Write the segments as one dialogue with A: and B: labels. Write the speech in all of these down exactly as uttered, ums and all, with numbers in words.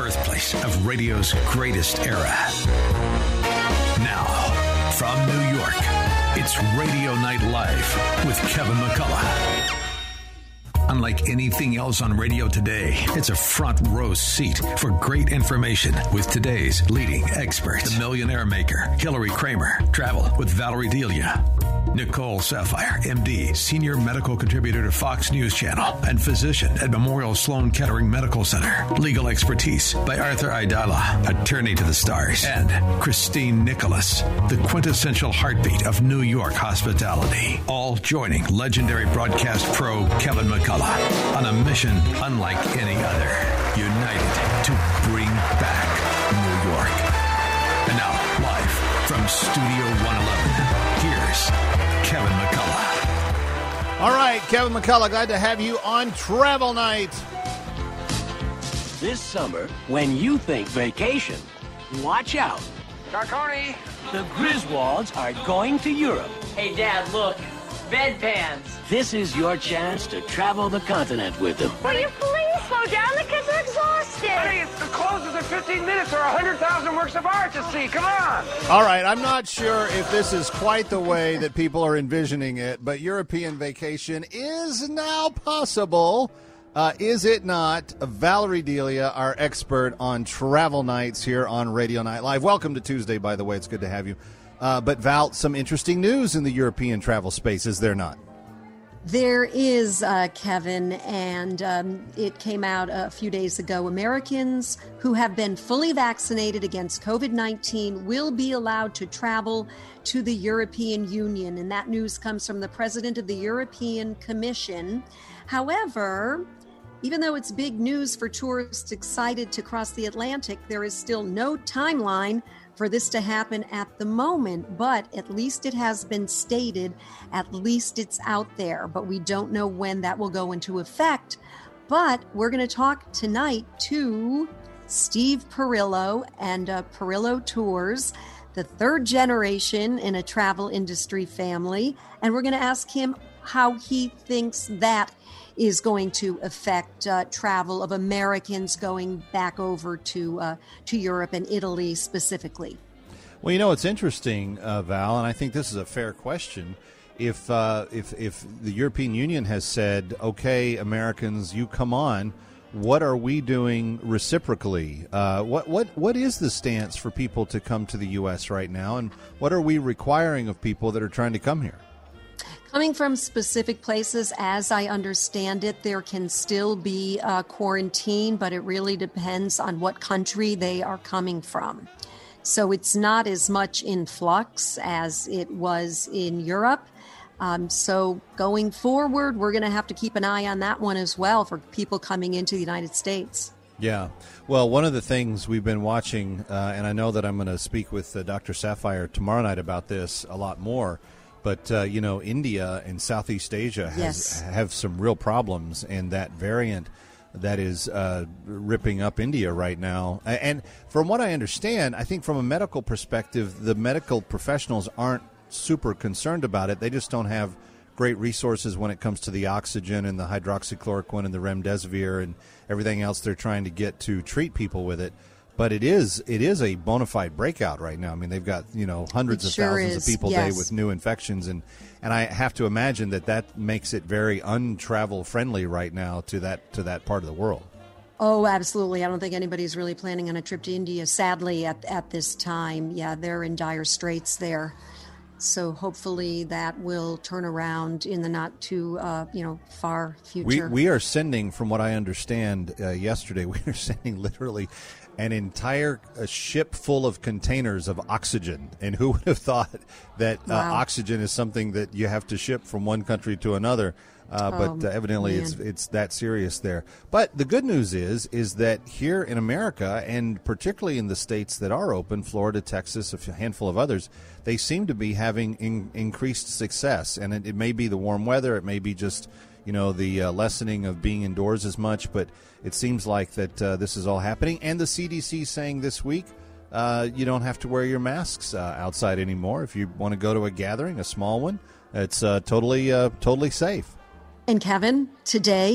A: birthplace of radio's greatest era. Now, from New York, it's Radio Night Live with Kevin McCullough. Unlike anything else on radio today, it's a front row seat for great information with today's leading experts. The Millionaire Maker, Hillary Kramer. Travel with Valerie Delia. Nicole Sapphire, M D, Senior Medical Contributor to Fox News Channel and physician at Memorial Sloan Kettering Medical Center. Legal expertise by Arthur Aidala, attorney to the stars. And Christine Nicholas, the quintessential heartbeat of New York hospitality. All joining legendary broadcast pro Kevin McCullough on a mission unlike any other. United to bring back New York. And now, live from Studio one eleven, here's Kevin McCullough.
B: All right, Kevin McCullough, glad to have you on Travel Night.
C: This summer, when you think vacation, watch out.
D: Carcone!
C: The Griswolds are going to Europe.
D: Hey, Dad, look. Bedpans.
C: This is your chance to travel the continent with them.
E: Will you please slow down? The kids are exhausted.
D: Honey, it's the closes in fifteen minutes or one hundred thousand works of art to see. Come on.
B: All right, I'm not sure if this is quite the way that people are envisioning it, but European vacation is now possible. Uh, is it not? Valerie Delia, our expert on travel nights here on Radio Night Live. Welcome to Tuesday, by the way. It's good to have you. Uh, but, Val, some interesting news in the European travel space, is there not?
F: There is, uh, Kevin, and um, it came out a few days ago. Americans who have been fully vaccinated against covid nineteen will be allowed to travel to the European Union, and that news comes from the president of the European Commission. However, even though it's big news for tourists excited to cross the Atlantic, there is still no timeline for this to happen at the moment, but at least it has been stated, at least it's out there, but we don't know when that will go into effect. But we're going to talk tonight to Steve Perillo and uh, Perillo Tours, the third generation in a travel industry family, and we're going to ask him how he thinks that is going to affect uh, travel of Americans going back over to uh, to Europe and Italy specifically.
B: Well, you know, it's interesting, uh, Val, and I think this is a fair question. If uh, if if the European Union has said, okay, Americans, you come on, what are we doing reciprocally? Uh, what what what is the stance for people to come to the U S right now, and what are we requiring of people that are trying to come here?
F: Coming from specific places, as I understand it, there can still be uh, quarantine, but it really depends on what country they are coming from. So it's not as much in flux as it was in Europe. Um, so going forward, we're going to have to keep an eye on that one as well for people coming into the United States.
B: Yeah. Well, one of the things we've been watching, uh, and I know that I'm going to speak with uh, Doctor Sapphire tomorrow night about this a lot more, but, uh, you know, India and Southeast Asia has,
F: yes.
B: have some real problems, and that variant that is uh, ripping up India right now. And from what I understand, I think from a medical perspective, the medical professionals aren't super concerned about it. They just don't have great resources when it comes to the oxygen and the hydroxychloroquine and the remdesivir and everything else they're trying to get to treat people with it. But it is it is a bona fide breakout right now. I mean, they've got, you know, hundreds
F: it
B: of
F: sure
B: thousands
F: is.
B: of people a
F: yes.
B: day with new infections. And, and I have to imagine that that makes it very untravel friendly right now to that to that part of the world.
F: Oh, absolutely. I don't think anybody's really planning on a trip to India, sadly, at, at this time. Yeah, they're in dire straits there. So hopefully that will turn around in the not too, uh, you know, far future.
B: We we are sending, from what I understand uh, yesterday, we are sending literally an entire uh, ship full of containers of oxygen. And who would have thought that uh,
F: Wow.
B: oxygen is something that you have to ship from one country to another? Uh,
F: Oh,
B: but uh, evidently
F: man.
B: it's it's that serious there. But the good news is is that here in America, and particularly in the states that are open, Florida, Texas, a handful of others, they seem to be having in, increased success. And it, it may be the warm weather, it may be just, you know, the uh, lessening of being indoors as much, but it seems like that uh, this is all happening. And the C D C saying this week, uh, you don't have to wear your masks uh, outside anymore. If you want to go to a gathering, a small one, it's uh, totally uh, totally safe.
F: And Kevin, today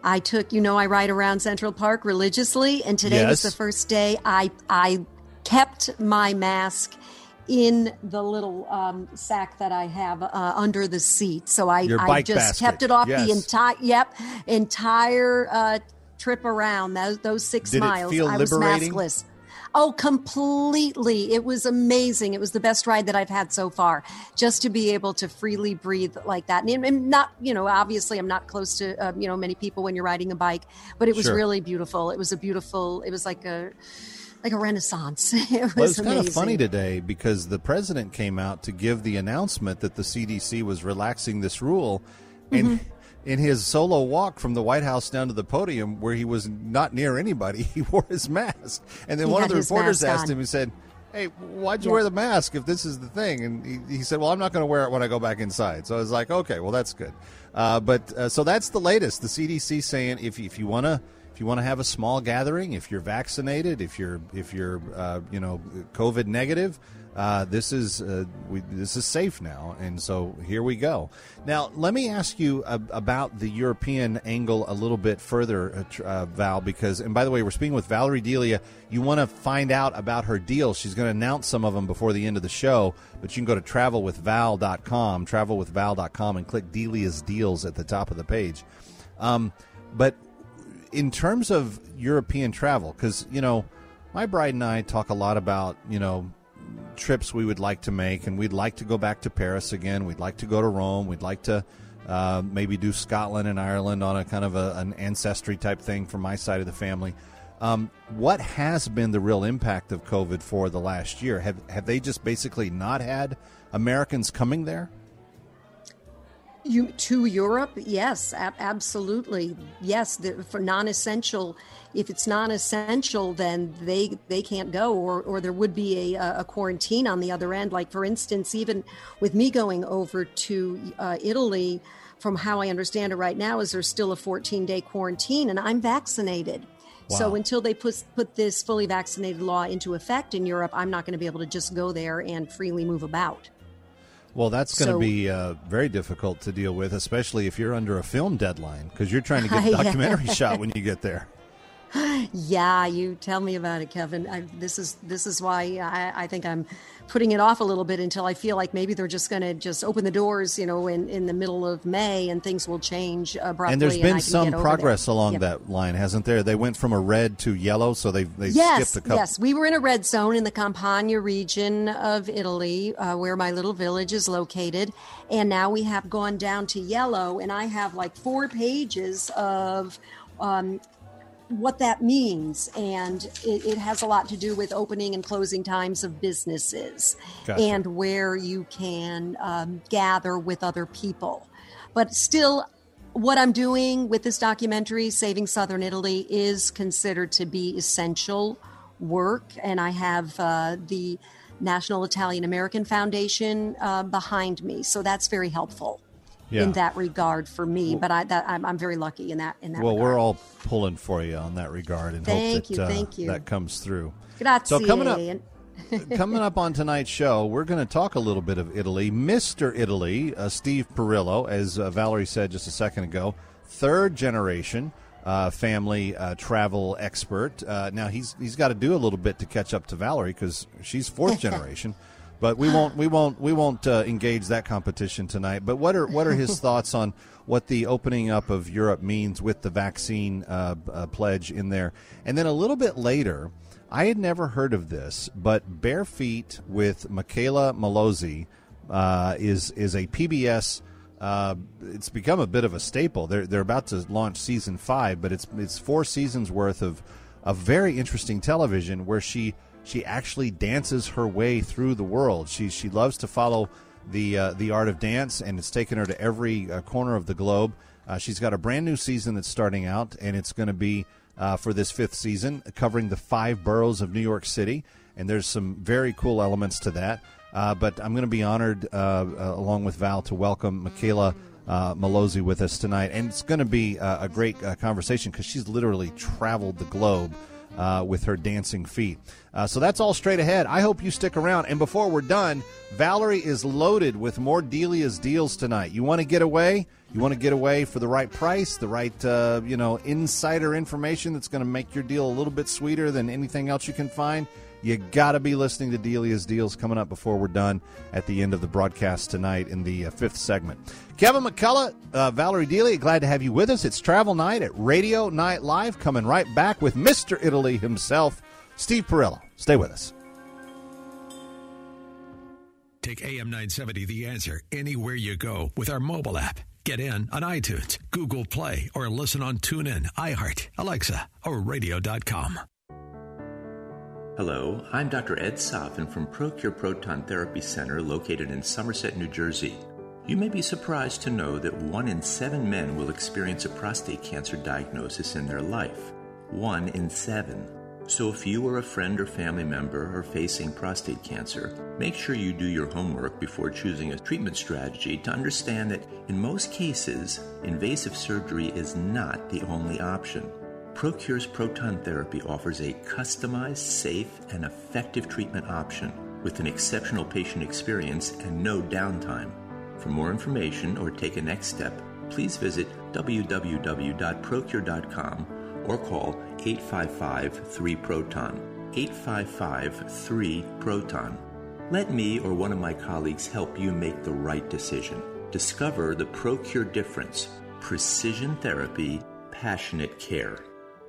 F: I took, you know, I ride around Central Park religiously, and today
B: Yes.
F: was the first day I I kept my mask in the little um, sack that I have uh, under the seat. So I,
B: Your
F: I
B: bike
F: just
B: basket.
F: kept it off
B: Yes.
F: the entire, yep, entire uh, trip around, those, those six
B: Did it
F: miles.
B: feel
F: I was
B: liberating?
F: maskless. Oh, completely. It was amazing. It was the best ride that I've had so far, just to be able to freely breathe like that. And, and not, you know, obviously I'm not close to, uh, you know, many people when you're riding a bike, but it was
B: Sure.
F: really beautiful. It was a beautiful, it was like a, like a renaissance. It was
B: Well, it's kind
F: amazing.
B: of funny today because the president came out to give the announcement that the C D C was relaxing this rule, and
F: Mm-hmm.
B: in his solo walk from the White House down to the podium, where he was not near anybody, he wore his mask. And then
F: He
B: one of
F: had
B: the
F: his
B: reporters
F: mask
B: asked
F: on.
B: him, he said, "Hey, why'd you
F: Yeah.
B: wear the mask if this is the thing?" And he, he said, "Well, I'm not going to wear it when I go back inside." So I was like, "Okay, well, that's good." Uh, but uh, so that's the latest. The C D C saying if if you want to. If you want to have a small gathering, if you're vaccinated, if you're if you're uh, you know COVID negative, uh, this is uh, we, this is safe now, and so here we go. Now, let me ask you uh, about the European angle a little bit further, uh, tr- uh, Val, because and by the way, we're speaking with Valerie Delia. You want to find out about her deals. She's going to announce some of them before the end of the show, but you can go to travel with val dot com, travel with val dot com, and click Delia's Deals at the top of the page. Um, but in terms of European travel, because, you know, my bride and I talk a lot about, you know, trips we would like to make, and we'd like to go back to Paris again. We'd like to go to Rome. We'd like to uh, maybe do Scotland and Ireland on a kind of a, an ancestry type thing from my side of the family. Um, what has been the real impact of COVID for the last year? Have, have they just basically not had Americans coming there?
F: You, to Europe, yes, ab- absolutely, yes. The, for non-essential, if it's non-essential, then they they can't go, or or there would be a, a quarantine on the other end. Like for instance, even with me going over to uh, Italy, from how I understand it right now, is there's still a fourteen-day quarantine, and I'm vaccinated. So
B: Wow.
F: until they put put this fully vaccinated law into effect in Europe, I'm not going to be able to just go there and freely move about.
B: Well, that's going to
F: So-
B: be uh, very difficult to deal with, especially if you're under a film deadline, because you're trying to get a
F: Yeah.
B: documentary shot when you get there.
F: Yeah, you tell me about it, Kevin. I, this is this is why I, I think I'm putting it off a little bit until I feel like maybe they're just going to just open the doors, you know, in, in the middle of May, and things will change abruptly.
B: And there's
F: I
B: been
F: can
B: some
F: get over
B: progress
F: there.
B: along
F: Yep.
B: that line, hasn't there? They went from a red to yellow, so they they
F: Yes,
B: skipped a couple.
F: yes. We were in a red zone in the Campania region of Italy, uh, where my little village is located. And now we have gone down to yellow, and I have like four pages of um, what that means. And it, it has a lot to do with opening and closing times of businesses
B: Gotcha.
F: and where you can um, gather with other people. But still, what I'm doing with this documentary, Saving Southern Italy, is considered to be essential work. And I have uh, the National Italian American Foundation uh, behind me. So that's very helpful
B: Yeah.
F: in that regard for me. But I, that, I'm, I'm very lucky in that, in that
B: Well,
F: regard.
B: we're all pulling for you on that regard, and
F: Thank
B: hope that
F: you,
B: uh,
F: thank you.
B: that comes through.
F: Grazie.
B: So coming up,
F: And-
B: coming up on tonight's show, we're going to talk a little bit of Italy. Mister Italy, uh, Steve Perillo, as uh, Valerie said just a second ago, third generation uh, family uh, travel expert. Uh, now he's he's got to do a little bit to catch up to Valerie because she's fourth generation. But we won't we won't we won't uh, engage that competition tonight. But what are what are his thoughts on what the opening up of Europe means with the vaccine uh, uh, pledge in there? And then a little bit later, I had never heard of this, but Bare Feet with Michaela Malozzi uh, is is a P B S. Uh, it's become a bit of a staple. They're they're about to launch season five, but it's it's four seasons worth of of very interesting television where she she actually dances her way through the world. She she loves to follow the uh, the art of dance, and it's taken her to every uh, corner of the globe. Uh, she's got a brand new season that's starting out, and it's going to be uh, for this fifth season, covering the five boroughs of New York City. And there's some very cool elements to that. Uh, but I'm going to be honored, uh, uh, along with Val, to welcome Michaela uh, Malozzi with us tonight. And it's going to be uh, a great uh, conversation because she's literally traveled the globe uh, with her dancing feet. Uh, so that's all straight ahead. I hope you stick around. And before we're done, Valerie is loaded with more Delia's deals tonight. You want to get away? You want to get away for the right price, the right, uh, you know, insider information that's going to make your deal a little bit sweeter than anything else you can find. You got to be listening to Delia's Deals coming up before we're done at the end of the broadcast tonight in the uh, fifth segment. Kevin McCullough, uh, Valerie Delia, glad to have you with us. It's Travel Night at Radio Night Live, coming right back with Mister Italy himself, Steve Perillo. Stay with us.
A: Take A M nine seventy The Answer anywhere you go with our mobile app. Get in on iTunes, Google Play, or listen on TuneIn, iHeart, Alexa, or radio dot com.
G: Hello, I'm Doctor Ed Soffin from Procure Proton Therapy Center located in Somerset, New Jersey. You may be surprised to know that one in seven men will experience a prostate cancer diagnosis in their life. One in seven. So if you or a friend or family member are facing prostate cancer, make sure you do your homework before choosing a treatment strategy to understand that in most cases, invasive surgery is not the only option. Procure's proton therapy offers a customized, safe, and effective treatment option with an exceptional patient experience and no downtime. For more information or take a next step, please visit w w w dot procure dot com or call eight five five, three proton, eight five five, three proton. Let me or one of my colleagues help you make the right decision. Discover the Procure difference. Precision therapy, passionate care.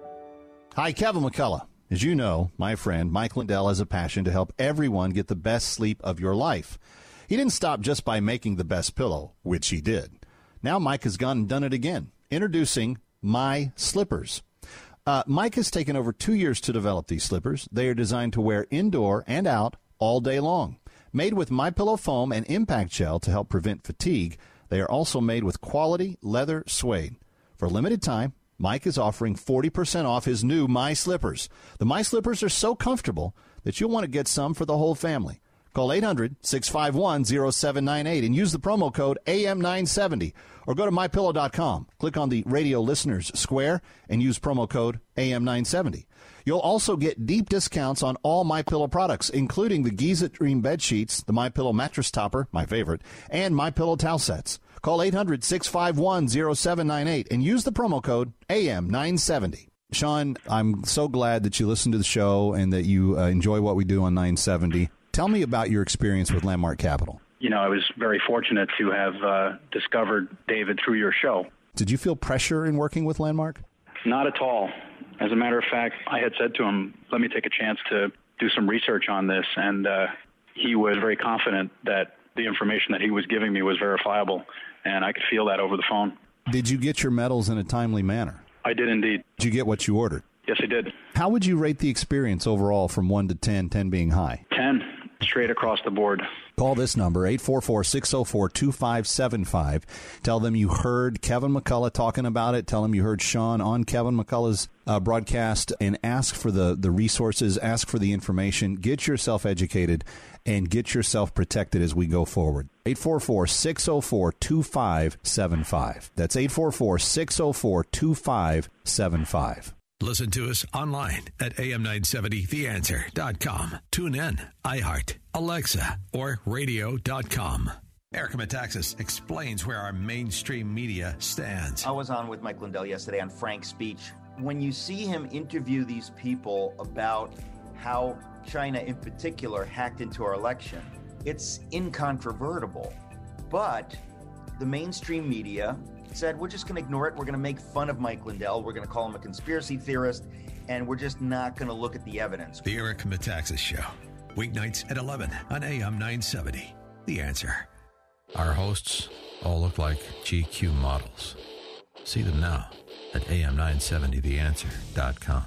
B: Hi, Kevin McCullough. As you know, my friend Mike Lindell has a passion to help everyone get the best sleep of your life. He didn't stop just by making the best pillow, which he did. Now Mike has gone and done it again. Introducing My Slippers. Uh, Mike has taken over two years to develop these slippers. They are designed to wear indoor and out all day long. Made with MyPillow foam and impact gel to help prevent fatigue, they are also made with quality leather suede. For a limited time, Mike is offering forty percent off his new My Slippers. The My Slippers are so comfortable that you'll want to get some for the whole family. Call eight hundred, six five one, zero seven nine eight and use the promo code A M nine seventy. Or go to my pillow dot com. Click on the radio listeners square and use promo code A M nine seventy. You'll also get deep discounts on all MyPillow products, including the Giza Dream bed sheets, the MyPillow mattress topper, my favorite, and MyPillow towel sets. Call eight hundred, six five one, zero seven nine eight and use the promo code A M nine seventy. Sean, I'm so glad that you listen to the show and that you uh, enjoy what we do on nine seventy. Tell me about your experience with Landmark Capital.
H: You know, I was very fortunate to have uh, discovered David through your show.
B: Did you feel pressure in working with Landmark?
H: Not at all. As a matter of fact, I had said to him, let me take a chance to do some research on this, and uh, he was very confident that the information that he was giving me was verifiable, and I could feel that over the phone.
B: Did you get your medals in a timely manner?
H: I did indeed.
B: Did you get what you ordered?
H: Yes, I did.
B: How would you rate the experience overall from one to ten, ten being high?
H: ten, straight across the board.
B: Call this number, eight four four, six zero four, two five seven five. Tell them you heard Kevin McCullough talking about it. Tell them you heard Sean on Kevin McCullough's uh, broadcast, and ask for the, the resources, ask for the information. Get yourself educated and get yourself protected as we go forward. eight four four, six zero four, two five seven five. That's eight four four, six zero four, two five seven five.
A: Listen to us online at A M nine seventy the answer dot com. Tune in, iHeart, Alexa, or radio dot com. Erica Metaxas explains where our mainstream media stands.
I: I was on with Mike Lindell yesterday on Frank's speech. When you see him interview these people about how China in particular hacked into our election, it's incontrovertible. But the mainstream media said, we're just going to ignore it. We're going to make fun of Mike Lindell. We're going to call him a conspiracy theorist, and we're just not going to look at the evidence.
A: The Eric Metaxas Show, weeknights at eleven on A M nine seventy. The Answer. Our hosts all look like G Q models. See them now at A M nine seventy the answer dot com.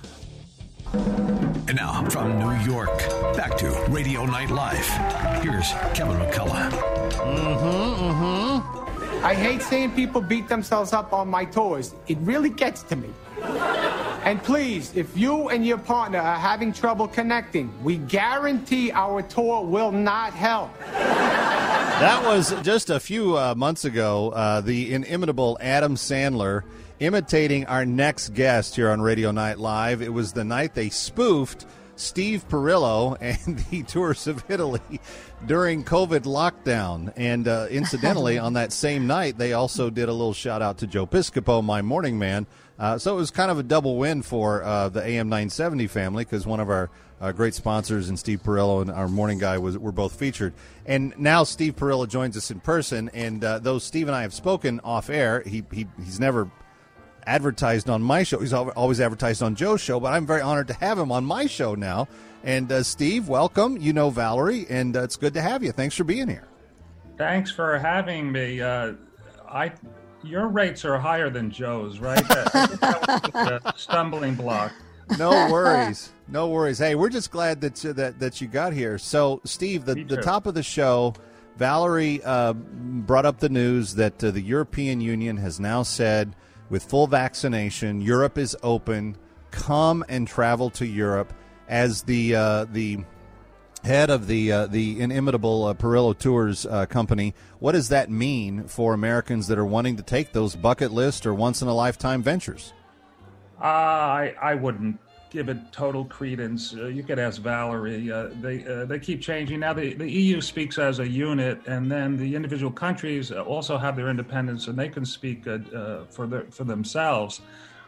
A: And now, from New York, back to Radio Night Live. Here's Kevin McCullough.
J: Mm-hmm, mm-hmm. I hate seeing people beat themselves up on my tours. It really gets to me. And please, if you and your partner are having trouble connecting, we guarantee our tour will not help.
B: That was just a few uh, months ago, uh, the inimitable Adam Sandler imitating our next guest here on Radio Night Live. It was the night they spoofed Steve Perillo and the Tours of Italy during COVID lockdown. And uh, incidentally, on that same night, they also did a little shout out to Joe Piscopo, my morning man. Uh, so it was kind of a double win for uh, the A M nine seventy family, because one of our uh, great sponsors and Steve Perillo and our morning guy was were both featured. And now Steve Perillo joins us in person. And uh, though Steve and I have spoken off air, he, he he's never advertised on my show. He's always advertised on Joe's show, but I'm very honored to have him on my show now. And uh, Steve, welcome. You know Valerie, and uh, it's good to have you. Thanks for being here.
K: Thanks for having me. Uh, I. Your rates are higher than Joe's, right? I think that was a stumbling block.
B: No worries. No worries. Hey, we're just glad that you, that, that you got here. So, Steve, the, the top of the show, Valerie uh, brought up the news that uh, the European Union has now said, with full vaccination, Europe is open. Come and travel to Europe. As the uh, the head of the uh, the inimitable uh, Perillo Tours uh, company, what does that mean for Americans that are wanting to take those bucket list or once-in-a-lifetime ventures?
K: Uh, I I wouldn't give it total credence. Uh, you could ask Valerie. Uh, they uh, they keep changing. Now the, the E U speaks as a unit, and then the individual countries also have their independence, and they can speak uh, uh, for their, for themselves.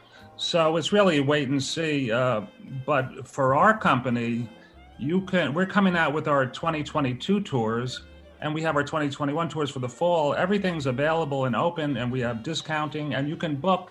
K: So it's really a wait and see. Uh, but for our company, you can. We're coming out with our twenty twenty-two tours, and we have our twenty twenty-one tours for the fall. Everything's available and open, and we have discounting, and you can book,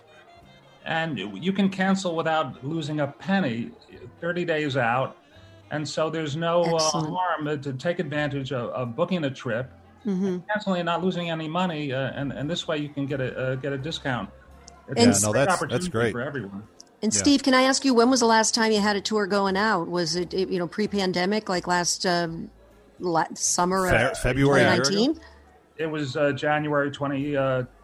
K: and you can cancel without losing a penny, thirty days out. And so there's no uh, harm to take advantage of, of booking a trip, mm-hmm. canceling and not losing any money, uh, and and this way you can get a uh, get a discount. It's
B: yeah,
K: a
B: no,
K: great
B: that's
K: opportunity
B: that's great
K: for everyone.
F: And
B: Yeah.
F: Steve, can I ask you, when was the last time you had a tour going out? Was it, you know, pre-pandemic, like last um, la- summer
B: Fe-
F: of
B: February
F: twenty nineteen?
K: It was uh, January twenty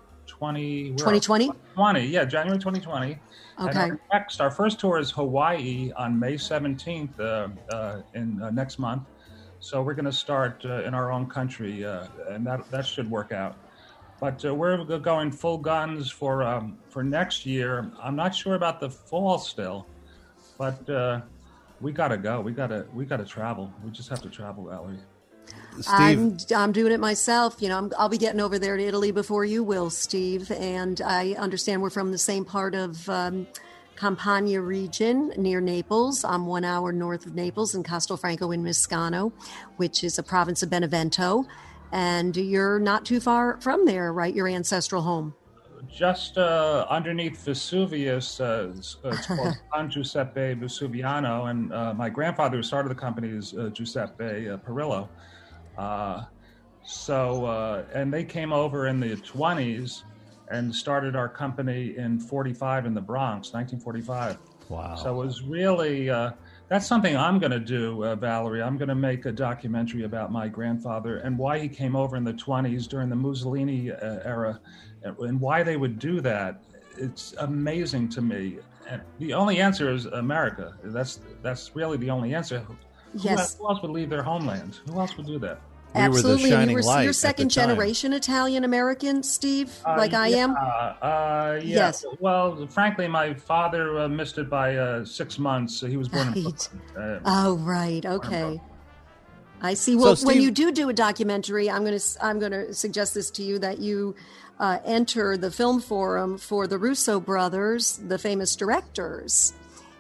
K: twenty.
F: twenty twenty?
K: twenty, yeah, January twenty twenty. And
F: Okay.
K: our next, our first tour is Hawaii on May seventeenth uh, uh, in uh, next month. So we're going to start uh, in our own country, uh, and that that should work out. But uh, we're going full guns for um, for next year. I'm not sure about the fall still, but uh, we gotta go. We gotta we gotta travel. We just have to travel, Valerie.
F: I'm, I'm doing it myself. You know, I'm, I'll be getting over there to Italy before you will, Steve. And I understand we're from the same part of um, Campania region near Naples. I'm one hour north of Naples in Castelfranco in Miscano, which is a province of Benevento. And you're not too far from there, right? Your ancestral home.
K: Just uh, underneath Vesuvius, uh, it's called San Giuseppe Vesuviano, and uh, my grandfather who started the company is uh, Giuseppe uh, Perillo. Uh, so, uh, and they came over in the twenties and started our company in forty-five in the Bronx, nineteen forty-five.
B: Wow.
K: So it was really, uh, that's something I'm going to do, uh, Valerie. I'm going to make a documentary about my grandfather and why he came over in the twenties during the Mussolini uh, era, and why they would do that. It's amazing to me. And the only answer is America. That's that's really the only answer.
F: Yes.
K: Who, who else would leave their homeland? Who else would do that?
B: We were the
F: Absolutely. And
B: shining
F: you were,
B: light
F: you're
B: at the
F: second
B: time.
F: generation Italian American, Steve,
K: Uh,
F: like I
K: yeah,
F: am.
K: Uh, yeah.
F: Yes.
K: Well, frankly, my father uh, missed it by uh, six months. He was born in
F: Right.
K: Brooklyn. Uh,
F: Oh, right. Okay. I see. Well,
B: So,
F: when
B: Steve-
F: you do do a documentary, I'm going to I'm going to suggest this to you, that you uh, enter the film forum for the Russo brothers, the famous directors,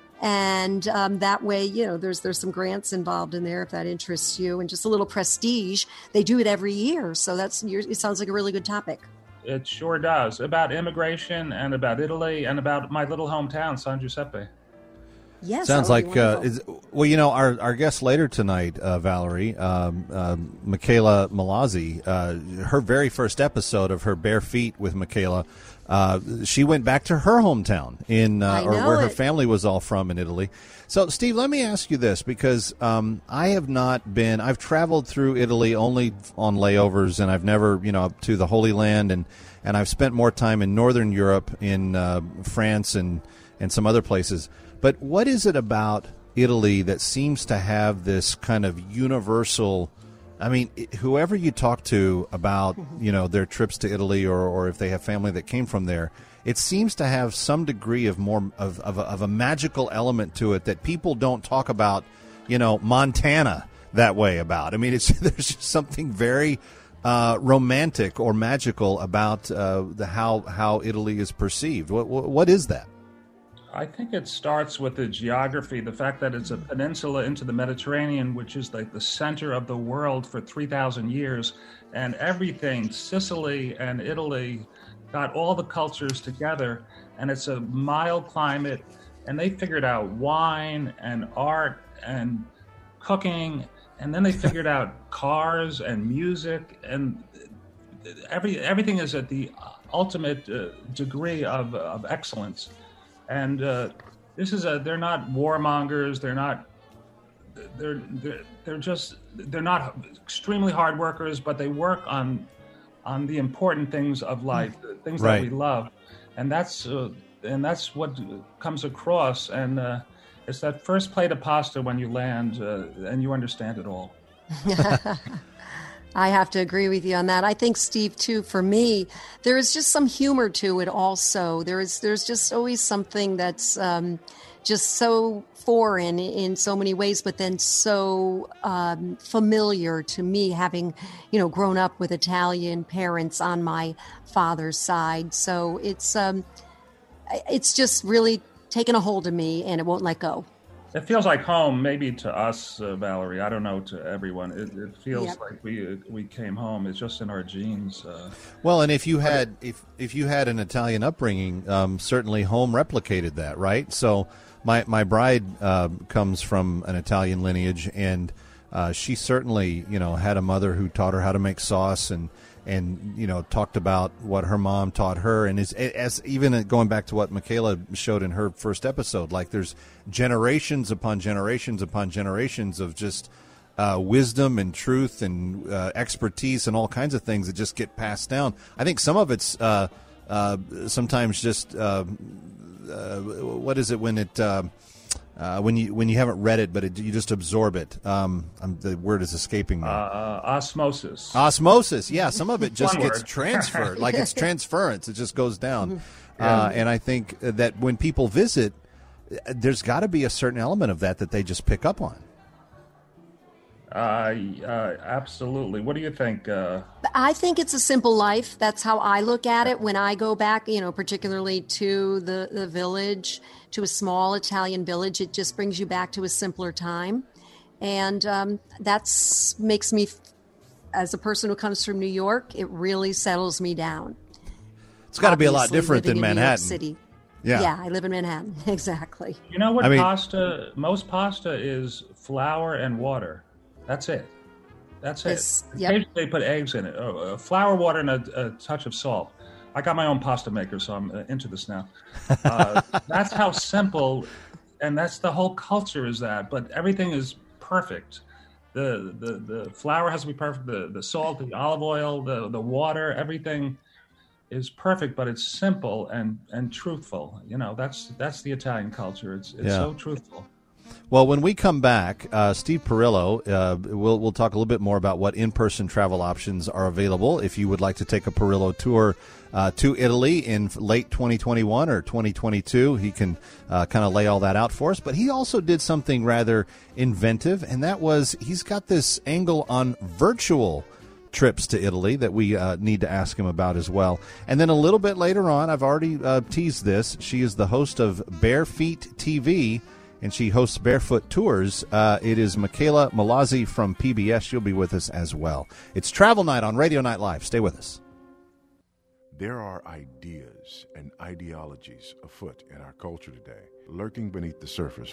F: and um, that way, you know, there's there's some grants involved in there if that interests you, and just a little prestige. They do it every year, so that's you're, it sounds like a really good topic.
K: It sure does. About immigration and about Italy and about my little hometown, San Giuseppe.
F: Yes,
B: Sounds
F: that would
B: like,
F: be
B: uh,
F: wonderful.
B: is, well, you know, our, our guest later tonight, uh, Valerie, um, um, Michaela Malazzi, uh, her very first episode of her Bare Feet with Michaela, uh, she went back to her hometown in, uh,
F: I
B: or
F: know
B: where her
F: it.
B: family was all from in Italy. So, Steve, let me ask you this, because um, I have not been, I've traveled through Italy only on layovers, and I've never, you know, up to the Holy Land, and, and I've spent more time in Northern Europe, in uh, France and, and some other places. But what is it about Italy that seems to have this kind of universal, I mean, it- whoever you talk to about, you know, their trips to Italy, or, or if they have family that came from there, it seems to have some degree of more of, of, a, of a magical element to it that people don't talk about you know, Montana that way about. I mean, it's there's just something very uh, romantic or magical about uh, the how how Italy is perceived. What, what what is that?
K: I think it starts with the geography, the fact that it's a peninsula into the Mediterranean, which is like the center of the world for three thousand years. And everything, Sicily and Italy, got all the cultures together. And it's a mild climate. And they figured out wine and art and cooking. And then they figured out cars and music. And every everything is at the ultimate uh, degree of, of excellence. And uh, this is a, they're not warmongers. They're not, they're, they're, they're just, they're not extremely hard workers, but they work on, on the important things of life, the things
B: Right.
K: that we love. And that's, uh, and that's what comes across. And uh, it's that first plate of pasta when you land uh, and you understand it all.
F: I have to agree with you on that. I think, Steve, too, for me, there is just some humor to it also. There is, there's just always something that's um, just so foreign in so many ways, but then so um, familiar to me, having, you know, grown up with Italian parents on my father's side. So it's, um, it's just really taken a hold of me, and it won't let go.
K: It feels like home, maybe to us, uh, Valerie. I don't know to everyone. It, it feels
F: Yep.
K: like we uh, we came home. It's just in our genes. Uh,
B: Well, and if you had if if you had an Italian upbringing, um, certainly home replicated that, right? So my my bride uh, comes from an Italian lineage, and uh, she certainly, you know, had a mother who taught her how to make sauce, and and you know talked about what her mom taught her, and is as even going back to what Michaela showed in her first episode, like there's generations upon generations upon generations of just uh, wisdom and truth and uh, expertise and all kinds of things that just get passed down. I think some of it's uh, uh, sometimes just uh, uh, what is it when it uh, uh, when you when you haven't read it, but it, you just absorb it. Um, I'm, the word is escaping me.
K: uh, osmosis.
B: Osmosis, yeah. Some of it just
K: One
B: gets
K: word.
B: transferred, like it's transference. It just goes down.
K: Yeah.
B: Uh, and I think that when people visit, there's got to be a certain element of that that they just pick up on.
K: Uh, uh, absolutely. What do you think? Uh,
F: I think it's a simple life. That's how I look at it when I go back, you know, particularly to the, the village, to a small Italian village. It just brings you back to a simpler time. And um, that's makes me, as a person who comes from New York, it really settles me down.
B: It's got to be a lot
F: Obviously,
B: different than
F: living in New York
B: Manhattan.
F: City.
B: Yeah.
F: Yeah, I live in Manhattan. Exactly.
K: you know what
B: I mean-
K: pasta, most pasta is flour and water. That's it. That's it.
F: It's- yep.
K: Occasionally they put eggs in it. Oh, uh, flour, water, and a, a touch of salt. I got my own pasta maker, so I'm uh, into this now. Uh, that's how simple, and that's the whole culture is that. But everything is perfect. The the the flour has to be perfect. The the salt, the olive oil, the the water, everything is perfect. But it's simple and and truthful. You know, that's that's the Italian culture. It's it's
B: Yeah.
K: so truthful.
B: Well, when we come back, uh, Steve Perillo, uh, we'll we'll talk a little bit more about what in-person travel options are available. If you would like to take a Perillo tour uh, to Italy in late twenty twenty-one or twenty twenty-two, he can uh, kind of lay all that out for us. But he also did something rather inventive, and that was he's got this angle on virtual trips to Italy that we uh, need to ask him about as well. And then a little bit later on, I've already uh, teased this, she is the host of Bare Feet T V, and she hosts Barefoot Tours. Uh, it is Michaela Malazzi from P B S. She'll be with us as well. It's Travel Night on Radio Night Live. Stay with us.
L: There are ideas and ideologies afoot in our culture today, lurking beneath the surface.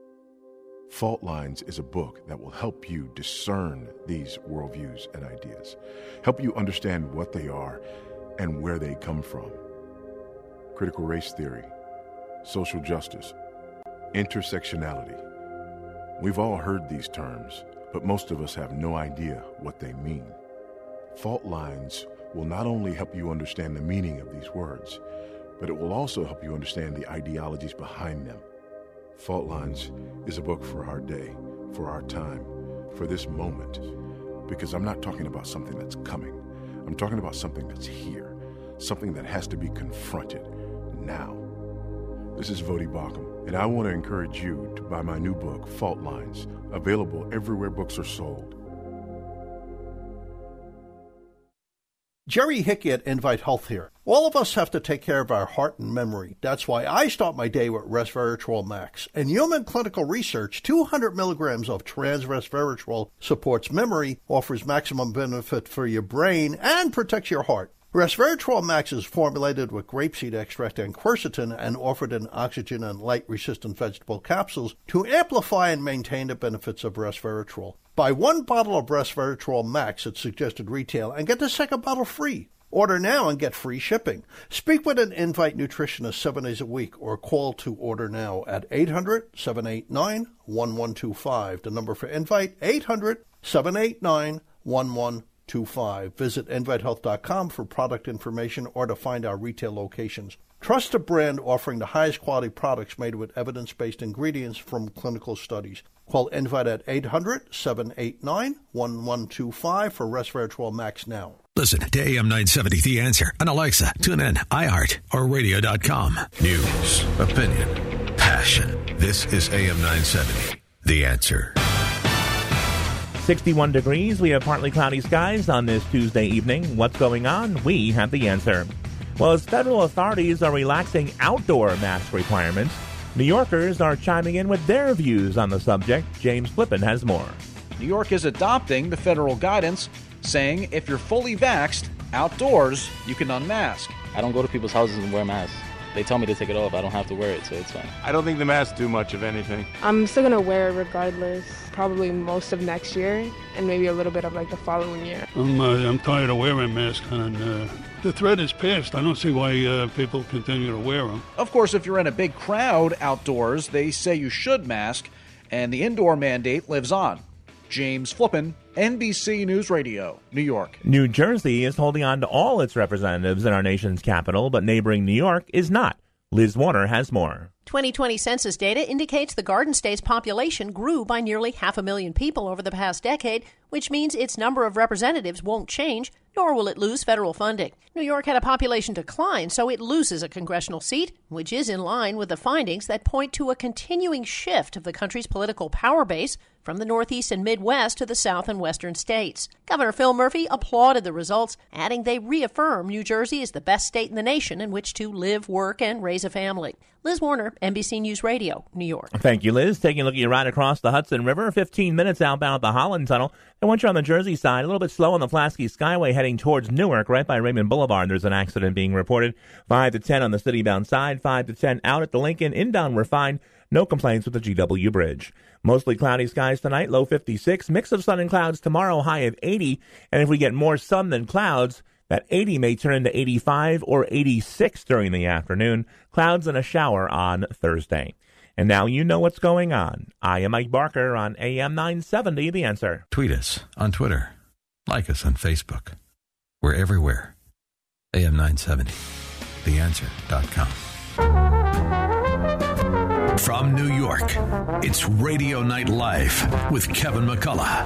L: Fault Lines is a book that will help you discern these worldviews and ideas, help you understand what they are and where they come from. Critical race theory, social justice, intersectionality. We've all heard these terms, but most of us have no idea what they mean. Fault Lines will not only help you understand the meaning of these words, but it will also help you understand the ideologies behind them. Fault Lines is a book for our day, for our time, for this moment, because I'm not talking about something that's coming. I'm talking about something that's here, something that has to be confronted now. This is Vodi Bakum, and I want to encourage you to buy my new book, Fault Lines, available everywhere books are sold.
M: Jerry Hickey at Invite Health here. All of us have to take care of our heart and memory. That's why I start my day with Resveratrol Max. In human clinical research, two hundred milligrams of trans-resveratrol supports memory, offers maximum benefit for your brain, and protects your heart. Resveratrol Max is formulated with grapeseed extract and quercetin and offered in oxygen and light-resistant vegetable capsules to amplify and maintain the benefits of resveratrol. Buy one bottle of Resveratrol Max at suggested retail and get the second bottle free. Order now and get free shipping. Speak with an Invite nutritionist seven days a week or call to order now at eight hundred, seven eight nine, one one two five. The number for Invite, eight hundred, seven eight nine, one one two five. Visit invite health dot com for product information or to find our retail locations. Trust a brand offering the highest quality products made with evidence-based ingredients from clinical studies. Call Invite at eight hundred, seven eight nine, one one two five for Resveratrol Max now.
A: Listen to A M nine seventy, The Answer, on Alexa, TuneIn, iHeart, or radio dot com. News, opinion, passion. This is A M nine seventy, The Answer.
N: sixty-one degrees. We have partly cloudy skies on this Tuesday evening. What's going on? We have the answer. Well, as federal authorities are relaxing outdoor mask requirements, New Yorkers are chiming in with their views on the subject. James Flippin has more.
O: New York is adopting the federal guidance, saying if you're fully vaxxed outdoors, you can unmask.
P: I don't go to people's houses and wear masks. They tell me to take it off. I don't have to wear it, so it's fine.
Q: I don't think the masks do much of anything.
R: I'm still going to wear it regardless, probably most of next year and maybe a little bit of like the following year.
S: I'm, uh, I'm tired of wearing masks, and uh, the threat is past. I don't see why uh, people continue to wear them.
O: Of course, if you're in a big crowd outdoors, they say you should mask, and the indoor mandate lives on. James Flippin, N B C News Radio, New York.
N: New Jersey is holding on to all its representatives in our nation's capital, but neighboring New York is not. Liz Warner has more.
T: twenty twenty census data indicates the Garden State's population grew by nearly half a million people over the past decade, which means its number of representatives won't change, nor will it lose federal funding. New York had a population decline, so it loses a congressional seat, which is in line with the findings that point to a continuing shift of the country's political power base from the Northeast and Midwest to the South and Western states. Governor Phil Murphy applauded the results, adding they reaffirm New Jersey is the best state in the nation in which to live, work, and raise a family. Liz Warner, N B C News Radio, New York.
N: Thank you, Liz. Taking a look at your ride across the Hudson River, fifteen minutes outbound at the Holland Tunnel. And once you're on the Jersey side, a little bit slow on the Pulaski Skyway heading towards Newark, right by Raymond Boulevard. There's an accident being reported. five to ten on the city-bound side, five to ten out at the Lincoln. Inbound, we're fine. No complaints with the G W Bridge. Mostly cloudy skies tonight, low fifty-six. Mix of sun and clouds tomorrow, high of eighty. And if we get more sun than clouds, that eighty may turn into eighty-five or eighty-six during the afternoon. Clouds and a shower on Thursday. And now you know what's going on. I am Mike Barker on A M nine seventy, The Answer.
A: Tweet us on Twitter. Like us on Facebook. We're everywhere. A M nine seventy, the answer dot com. From New York, it's Radio Night Live with Kevin McCullough.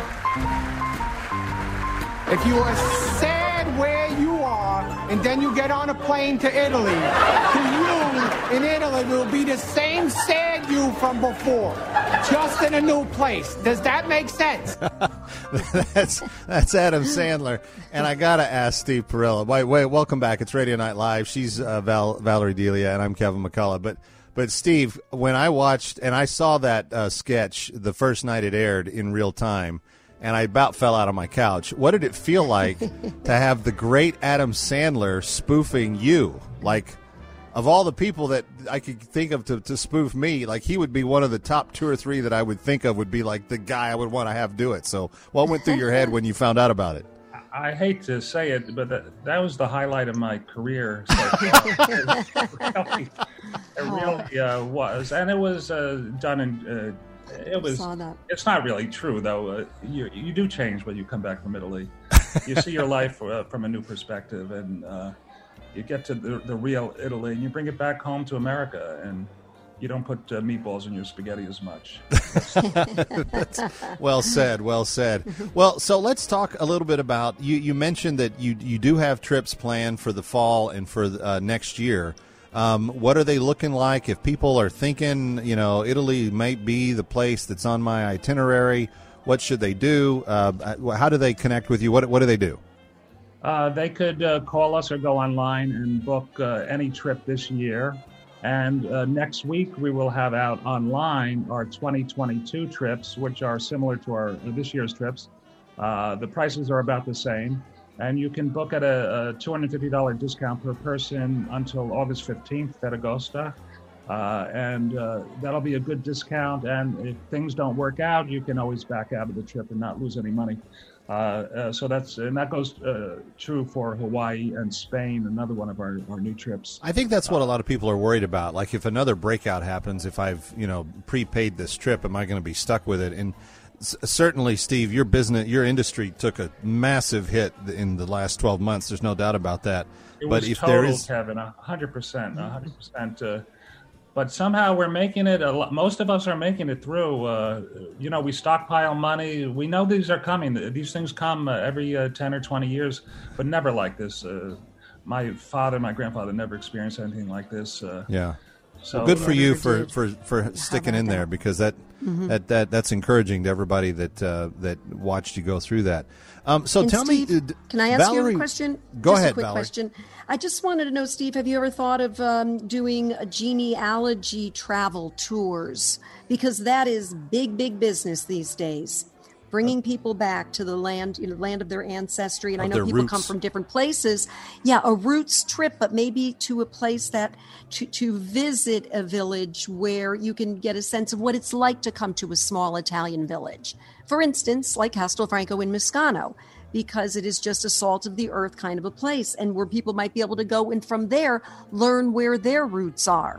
J: If you are sad where you are, and then you get on a plane to Italy, to you in Italy will be the same sad you from before, just in a new place. Does that make sense?
B: that's that's Adam Sandler, and I gotta ask Steve Perella. Wait, wait, welcome back. It's Radio Night Live. She's uh, Val, Valerie Delia, and I'm Kevin McCullough. But but Steve, when I watched and I saw that uh, sketch the first night it aired in real time, and I about fell out of my couch. What did it feel like to have the great Adam Sandler spoofing you? Like, of all the people that I could think of to, to spoof me, like he would be one of the top two or three that I would think of would be like the guy I would want to have do it. So what went through your head when you found out about it?
K: I hate to say it, but that, that was the highlight of my career. So it really, it really uh, was. And it was uh, done in... Uh, It was. It's not really true, though. Uh, you you do change when you come back from Italy. You see your life uh, from a new perspective, and uh, you get to the, the real Italy, and you bring it back home to America, and you don't put uh, meatballs in your spaghetti as much.
B: That's well said. Well said. Well, so let's talk a little bit about you. You mentioned that you you do have trips planned for the fall and for uh, next year. Um, what are they looking like? If people are thinking, you know, Italy might be the place that's on my itinerary, what should they do? Uh, how do they connect with you? What What do they do?
K: Uh, they could uh, call us or go online and book uh, any trip this year. And uh, next week we will have out online our twenty twenty-two trips, which are similar to our uh, this year's trips. Uh, the prices are about the same. And you can book at a, a two hundred fifty dollars discount per person until August fifteenth, Ferragosta. Uh, and uh, that'll be a good discount. And if things don't work out, you can always back out of the trip and not lose any money. Uh, uh, so that's and that goes uh, true for Hawaii and Spain, another one of our, our new trips.
B: I think that's what a lot of people are worried about. Like if another breakout happens, if I've you know prepaid this trip, am I going to be stuck with it? And s- certainly, Steve, your business, your industry took a massive hit in the last twelve months. There's no doubt about that.
K: It
B: but
K: was
B: if
K: total,
B: there is,
K: Kevin, a hundred percent, a hundred percent. But somehow we're making it, a lot, most of us are making it through. Uh, you know, we stockpile money. We know these are coming. These things come uh, every uh, ten or twenty years, but never like this. Uh, my father, my grandfather never experienced anything like this. Uh,
B: yeah.
K: So
B: well, good for you for, for, for sticking in there, because that, mm-hmm. that, that that's encouraging to everybody that uh, that watched you go through that. Um, so
F: and
B: tell
F: Steve,
B: me, uh,
F: can I ask
B: Valerie,
F: you a question?
B: Go
F: just
B: ahead,
F: a quick
B: Valerie.
F: question. I just wanted to know, Steve, have you ever thought of um, doing a genealogy travel tours? Because that is big, big business these days. Bringing people back to the land, you know, land of their ancestry. And
B: Of
F: I know
B: their
F: people
B: roots.
F: come from different places. Yeah, a roots trip, but maybe to a place that to, to visit a village where you can get a sense of what it's like to come to a small Italian village. For instance, like Castelfranco in Miscano, because it is just a salt of the earth kind of a place, and where people might be able to go and from there learn where their roots are.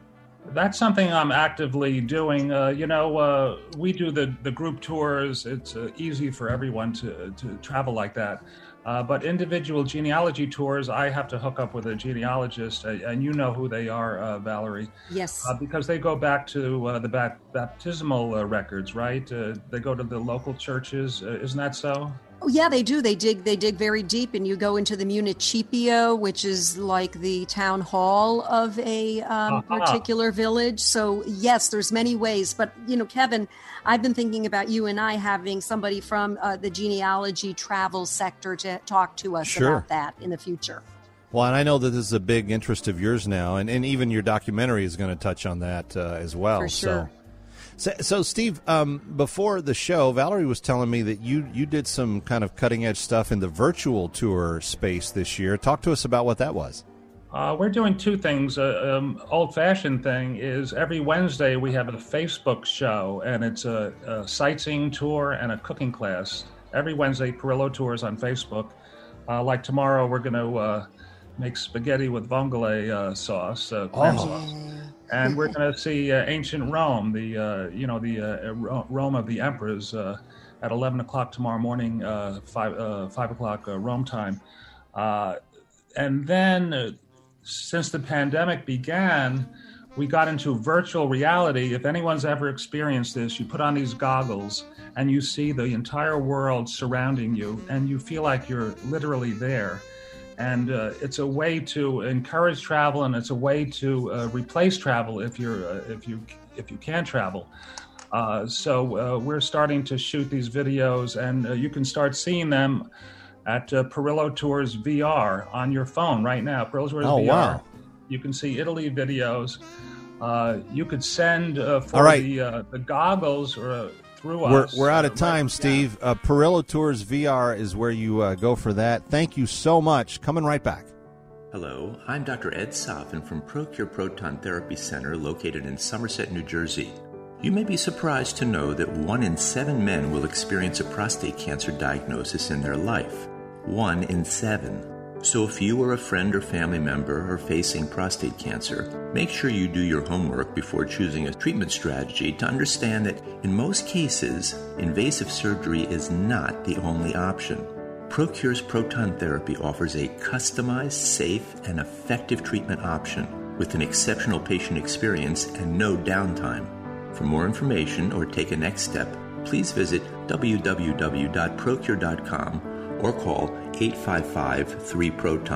K: That's something I'm actively doing. Uh, you know, uh, we do the, the group tours. It's uh, easy for everyone to, to travel like that. Uh, but individual genealogy tours, I have to hook up with a genealogist, uh, and you know who they are, uh, Valerie.
F: Yes.
K: Uh, because they go back to uh, the bat- baptismal uh, records, right? Uh, they go to the local churches. Uh, isn't that so?
F: Oh, yeah, they do. They dig They dig very deep, and you go into the municipio, which is like the town hall of a um,
K: Uh-huh.
F: particular village. So, yes, there's many ways. But, you know, Kevin, I've been thinking about you and I having somebody from uh, the genealogy travel sector to talk to us
B: Sure.
F: about that in the future.
B: Well, and I know that this is a big interest of yours now, and, and even your documentary is going to touch on that uh, as well.
F: For sure.
B: So, so, so Steve, um, before the show, Valerie was telling me that you, you did some kind of cutting-edge stuff in the virtual tour space this year. Talk to us about what that was.
K: Uh, we're doing two things. Uh, um, old-fashioned thing is every Wednesday we have a Facebook show, and it's a, a sightseeing tour and a cooking class. Every Wednesday, Perillo Tours on Facebook. Uh, like tomorrow, we're going to uh, make spaghetti with vongole uh, sauce, uh, clam
B: Oh.
K: sauce. And we're going to see uh, ancient Rome, the uh, you know the uh, Ro- Rome of the emperors, uh, at eleven o'clock tomorrow morning, uh, five uh, five o'clock uh, Rome time, uh, and then uh, since the pandemic began, we got into virtual reality. If anyone's ever experienced this, you put on these goggles and you see the entire world surrounding you, and you feel like you're literally there. And uh, it's a way to encourage travel, and it's a way to uh, replace travel if you're uh, if you if you can travel. Uh, so uh, we're starting to shoot these videos, and uh, you can start seeing them at uh, Perillo Tours V R on your phone right now. Perillo Tours
B: Oh,
K: V R.
B: wow.
K: You can see Italy videos. Uh, you could send uh, for
B: All right.
K: the uh, the goggles or. Uh, through
B: We're,
K: us.
B: we're out of
K: Uh,
B: time,
K: right-
B: Steve. Uh, Perillo Tours V R is where you uh, go for that. Thank you so much. Coming right back.
G: Hello, I'm Doctor Ed Soffin from Procure Proton Therapy Center located in Somerset, New Jersey. You may be surprised to know that one in seven men will experience a prostate cancer diagnosis in their life. One in seven. So if you or a friend or family member are facing prostate cancer, make sure you do your homework before choosing a treatment strategy to understand that in most cases, invasive surgery is not the only option. Procure's proton therapy offers a customized, safe, and effective treatment option with an exceptional patient experience and no downtime. For more information or take a next step, please visit w w w dot procure dot com or call eight five five, three proton.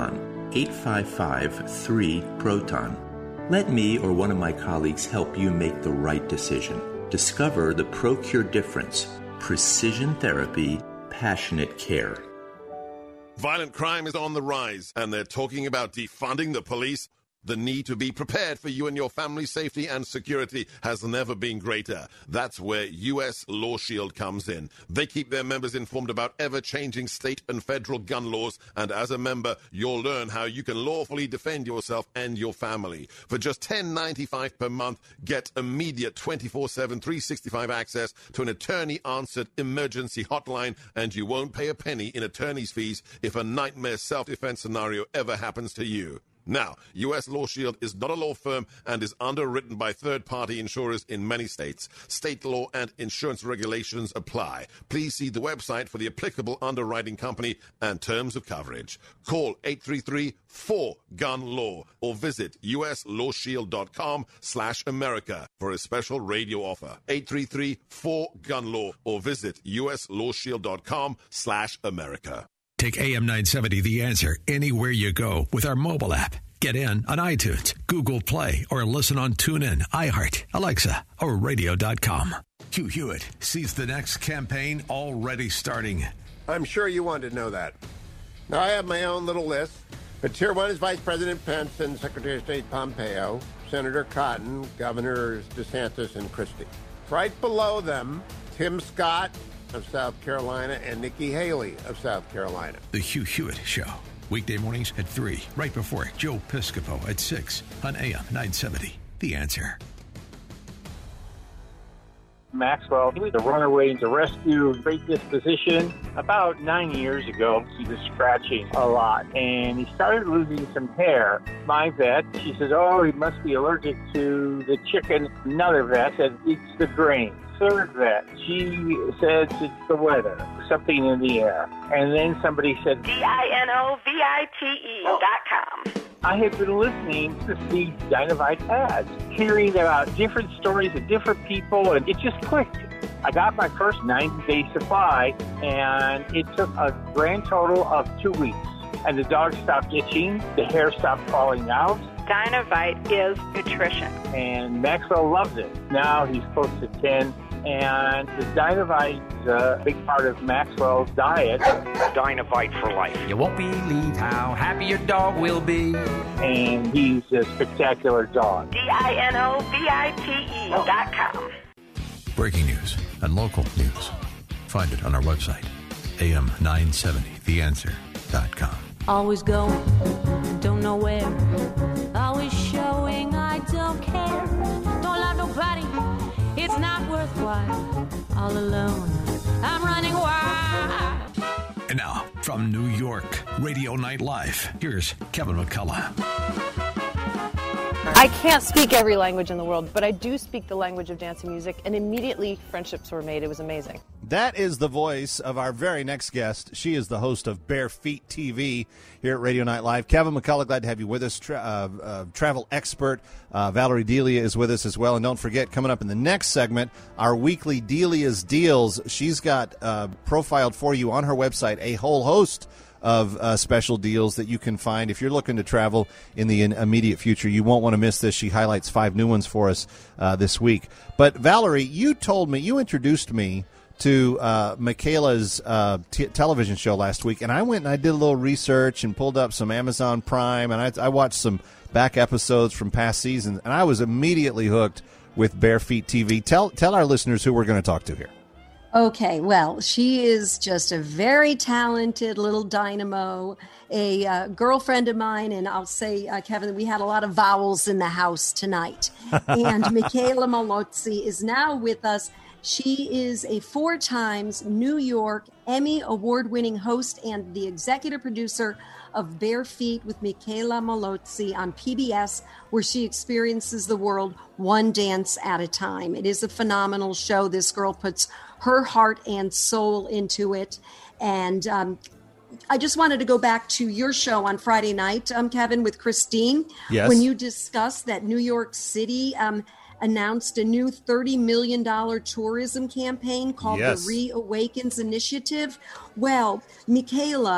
G: eight five five, three, PROTON. Let me or one of my colleagues help you make the right decision. Discover the ProCure difference. Precision therapy, passionate care.
U: Violent crime is on the rise, and they're talking about defunding the police. The need to be prepared for you and your family's safety and security has never been greater. That's where U S Law Shield comes in. They keep their members informed about ever-changing state and federal gun laws, and as a member, you'll learn how you can lawfully defend yourself and your family. For just ten dollars and ninety-five cents per month, get immediate twenty-four seven, three sixty-five access to an attorney-answered emergency hotline, and you won't pay a penny in attorney's fees if a nightmare self-defense scenario ever happens to you. Now, U S Law Shield is not a law firm and is underwritten by third-party insurers in many states. State law and insurance regulations apply. Please see the website for the applicable underwriting company and terms of coverage. Call eight three three, four, gun law or visit uslawshield.com slash America for a special radio offer. eight three three, four, gun law or visit uslawshield.com slash America.
A: Take A M nine seventy The Answer anywhere you go with our mobile app. Get in on iTunes, Google Play, or listen on TuneIn, iHeart, Alexa, or radio dot com. Hugh Hewitt sees the next campaign already starting.
V: I'm sure you wanted to know that. Now, I have my own little list. But tier one is Vice President Pence and Secretary of State Pompeo, Senator Cotton, Governors DeSantis and Christie. Right below them, Tim Scott of South Carolina and Nikki Haley of South Carolina.
A: The Hugh Hewitt Show. Weekday mornings at three, right before Joe Piscopo at six on A M nine seventy. The Answer.
W: Maxwell, he was a runaway to rescue, great disposition. About nine years ago, he was scratching a lot, and he started losing some hair. My vet, she says, oh, he must be allergic to the chicken. Another vet said, it's the grain. Third vet, she says it's the weather, something in the air. And then somebody said,
E: D I N O V I T E dot com.
W: I had been listening to these Dynavite ads, hearing about different stories of different people, and it just clicked. I got my first ninety-day supply, and it took a grand total of two weeks. And the dog stopped itching, the hair stopped falling out.
E: Dynavite is nutrition.
W: And Maxwell loves it. Now he's close to ten. And the Dynavite is a big part of Maxwell's diet.
C: Dynavite for life.
X: You won't believe how happy your dog will be.
W: And he's a spectacular dog.
E: D I N O V I T E dot com.
A: Breaking news and local news. Find it on our website, A M nine seventy the answer dot com.
Y: Always going, don't know where. Always showing I don't care. Don't love nobody. It's not worthwhile, all alone, I'm running wild.
A: And now, from New York, Radio Night Live, here's Kevin McCullough.
Z: I can't speak every language in the world, but I do speak the language of dance and music, and immediately friendships were made. It was amazing.
B: That is the voice of our very next guest. She is the host of Bare Feet T V here at Radio Night Live. Kevin McCullough, glad to have you with us. Tra- uh, uh, travel expert uh, Valerie Delia is with us as well. And don't forget, coming up in the next segment, our weekly Delia's Deals. She's got uh, profiled for you on her website a whole host of uh, special deals that you can find if you're looking to travel in the in- immediate future. You won't want to miss this. She highlights five new ones for us uh, this week. But Valerie, you told me, you introduced me to uh, Michaela's uh, t- television show last week, and I went and I did a little research and pulled up some Amazon Prime, and I, I watched some back episodes from past seasons, and I was immediately hooked with Bare Feet T V. Tell tell our listeners who we're going to talk to here.
F: Okay, well, she is just a very talented little dynamo, a uh, girlfriend of mine, and I'll say, uh, Kevin, we had a lot of vowels in the house tonight. And Michaela Malozzi is now with us. She is a four times New York Emmy award-winning host and the executive producer of Bare Feet with Michaela Malozzi on P B S, where she experiences the world one dance at a time. It is a phenomenal show. This girl puts her heart and soul into it. And um, I just wanted to go back to your show on Friday night, um, Kevin, with Christine.
B: Yes.
F: When you discussed that New York City um, announced a new thirty million dollars tourism campaign called
B: Yes.
F: the Reawakens Initiative. Well, Michaela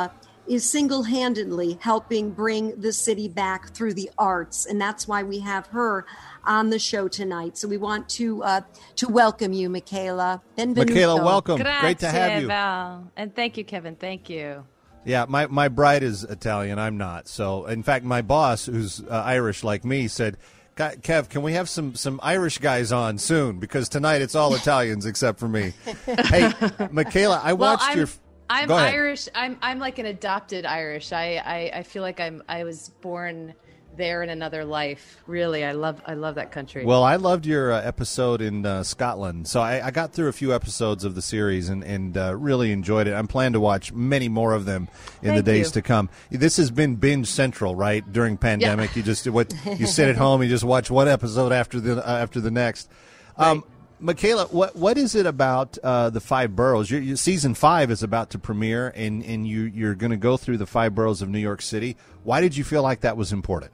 F: is single-handedly helping bring the city back through the arts, and that's why we have her on the show tonight. So we want to uh, to welcome you, Michaela. Benvenuto.
B: Michaela, welcome.
D: Grazie,
B: Great to have you.
D: Val. And thank you, Kevin. Thank you.
B: Yeah, my, my bride is Italian. I'm not. So, in fact, my boss, who's uh, Irish like me, said, Kev, can we have some, some Irish guys on soon? Because tonight it's all Italians except for me. Hey, Michaela, I
D: well,
B: watched
D: I'm,
B: your...
D: I'm
B: Go ahead.
D: Irish. I'm I'm like an adopted Irish. I, I, I feel like I'm I was born there in another life. Really, I love I love that country.
B: Well, I loved your uh, episode in uh, Scotland. So I, I got through a few episodes of the series and, and uh, really enjoyed it. I'm planning to watch many more of them in
D: Thank
B: the days
D: you.
B: to come. This has been binge central, right? During pandemic, yeah. you just what you sit at home, you just watch one episode after the uh, after the next.
D: Right.
B: Um, Michaela, what what is it about uh, the five boroughs? Your, your season five is about to premiere, and, and you you're going to go through the five boroughs of New York City. Why did you feel like that was important?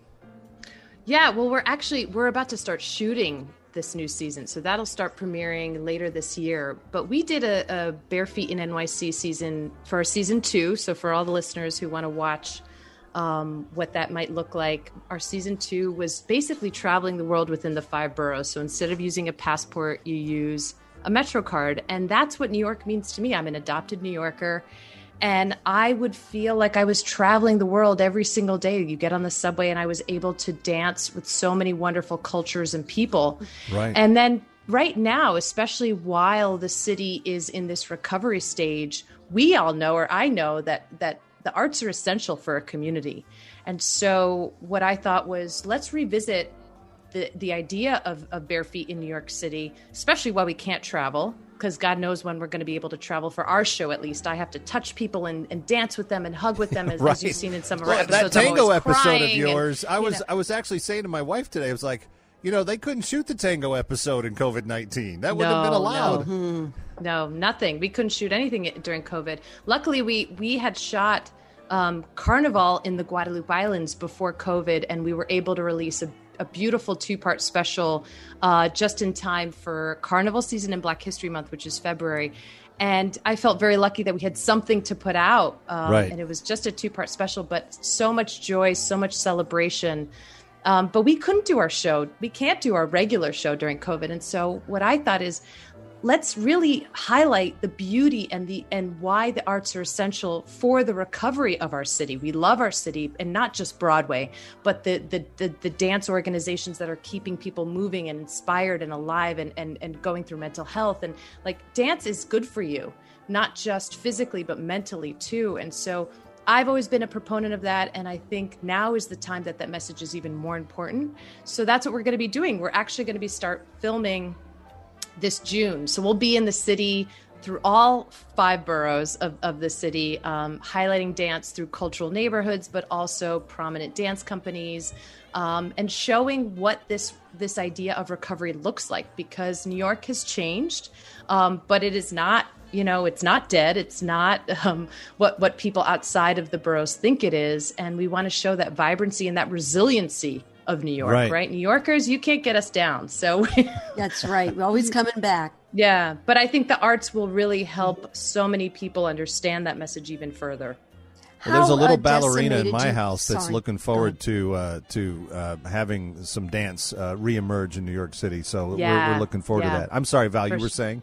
D: Yeah, well, we're actually we're about to start shooting this new season, so that'll start premiering later this year. But we did a, a Bare Feet in N Y C season for our season two. So for all the listeners who want to watch um, what that might look like, our season two was basically traveling the world within the five boroughs. So instead of using a passport, you use a Metro card, and that's what New York means to me. I'm an adopted New Yorker. And I would feel like I was traveling the world every single day. You get on the subway and I was able to dance with so many wonderful cultures and people.
B: Right.
D: And then right now, especially while the city is in this recovery stage, we all know, or I know, that that the arts are essential for a community. And so what I thought was, let's revisit the, the idea of, of Bare Feet in New York City, especially while we can't travel. Because God knows when we're going to be able to travel for our show, at least. I have to touch people and, and dance with them and hug with them, as,
B: right.
D: as you've seen in some of our
B: well,
D: episodes.
B: That tango episode of
D: and,
B: yours, I was
D: know.
B: I was actually saying to my wife today, I was like, you know, they couldn't shoot the tango episode in COVID nineteen. That wouldn't
D: no,
B: have been allowed.
D: No. Hmm. no, nothing. We couldn't shoot anything during COVID. Luckily, we, we had shot um, Carnival in the Guadalupe Islands before COVID, and we were able to release a a beautiful two-part special uh, just in time for Carnival season and Black History Month, which is February. And I felt very lucky that we had something to put out. Um,
B: right.
D: And it was just a two-part special, but so much joy, so much celebration. Um, but we couldn't do our show. We can't do our regular show during COVID. And so what I thought is, let's really highlight the beauty and the and why the arts are essential for the recovery of our city. We love our city, and not just Broadway, but the the the, the dance organizations that are keeping people moving and inspired and alive and, and, and going through mental health. And like, dance is good for you, not just physically, but mentally too. And so I've always been a proponent of that, and I think now is the time that that message is even more important. So that's what we're going to be doing. We're actually going to be start filming this June. So we'll be in the city through all five boroughs of, of the city, um, highlighting dance through cultural neighborhoods, but also prominent dance companies, um, and showing what this this idea of recovery looks like, because New York has changed, um, but it is not, you know, it's not dead. It's not um, what, what people outside of the boroughs think it is. And we want to show that vibrancy and that resiliency of New York, right. right? New Yorkers, you can't get us down. So
F: that's right. We're always coming back.
D: Yeah. But I think the arts will really help so many people understand that message even further.
B: Well, there's a little
F: uh,
B: ballerina in my
F: you,
B: house that's
F: sorry.
B: looking forward to uh, to uh, having some dance uh, reemerge in New York City. So
D: yeah.
B: we're, we're looking forward
D: yeah.
B: to that. I'm sorry, Val,
D: For
B: you were
D: sh-
B: saying?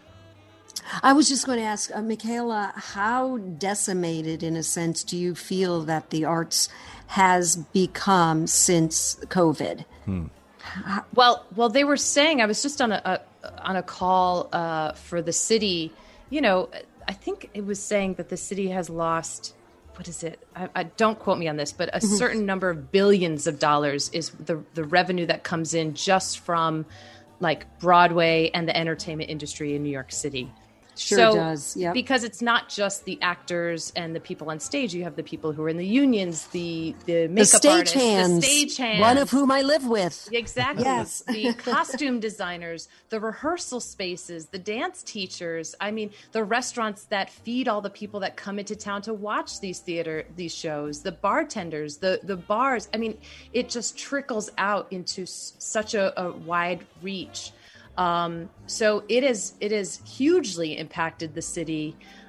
F: I was just going to ask, uh, Michaela, how decimated, in a sense, do you feel that the arts has become since COVID?
B: Hmm.
D: Well, well, they were saying, I was just on a, a on a call uh, for the city. You know, I think it was saying that the city has lost, what is it? I, I don't quote me on this, but a mm-hmm. certain number of billions of dollars is the the revenue that comes in just from like Broadway and the entertainment industry in New York City.
F: Sure
D: so,
F: does, yeah.
D: Because it's not just the actors and the people on stage. You have the people who are in the unions, the the makeup
F: the
D: artists,
F: hands,
D: the stage hands,
F: one of whom I live with.
D: Exactly.
F: Yes.
D: The costume designers, the rehearsal spaces, the dance teachers. I mean, the restaurants that feed all the people that come into town to watch these theater, these shows, the bartenders, the the bars. I mean, it just trickles out into s- such a, a wide reach. Um, so it is, it has hugely impacted the city.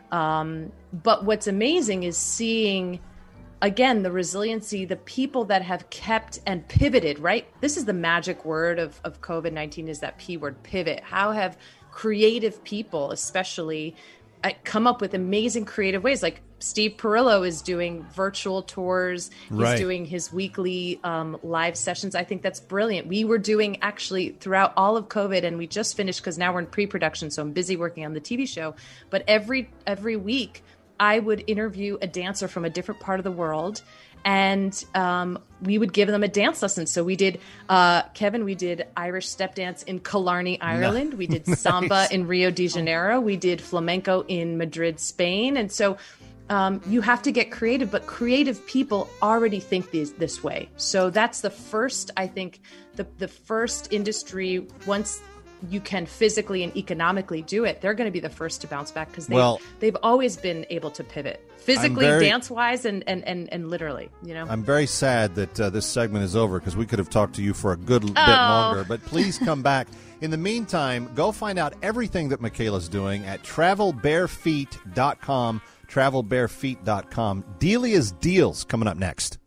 D: Um, but what's amazing is seeing, again, the resiliency, the people that have kept and pivoted, right? This is the magic word of, of COVID nineteen, is that P word, pivot. How have creative people, especially, uh, come up with amazing creative ways? Like Steve Perillo is doing virtual tours. He's
B: Right.
D: doing his weekly um, live sessions. I think that's brilliant. We were doing actually throughout all of COVID, and we just finished because now we're in pre-production, so I'm busy working on the T V show. But every every week, I would interview a dancer from a different part of the world, and um, we would give them a dance lesson. So we did, uh, Kevin, we did Irish step dance in Killarney, Ireland. We did samba
B: Nice.
D: in Rio de Janeiro. We did flamenco in Madrid, Spain. And so um, you have to get creative, but creative people already think this, this way. So that's the first, I think, the, the first industry, once you can physically and economically do it, they're going to be the first to bounce back, because they've,
B: Well-
D: they've always been able to pivot physically,
B: very-
D: dance-wise, and, and, and, and literally, you know?
B: I'm very sad that uh, this segment is over, because we could have talked to you for a good l- bit
D: Oh.
B: longer. But please come back. In the meantime, go find out everything that Michaela's doing at travel bare feet dot com. travel bare feet dot com. Delia's Deals coming up next.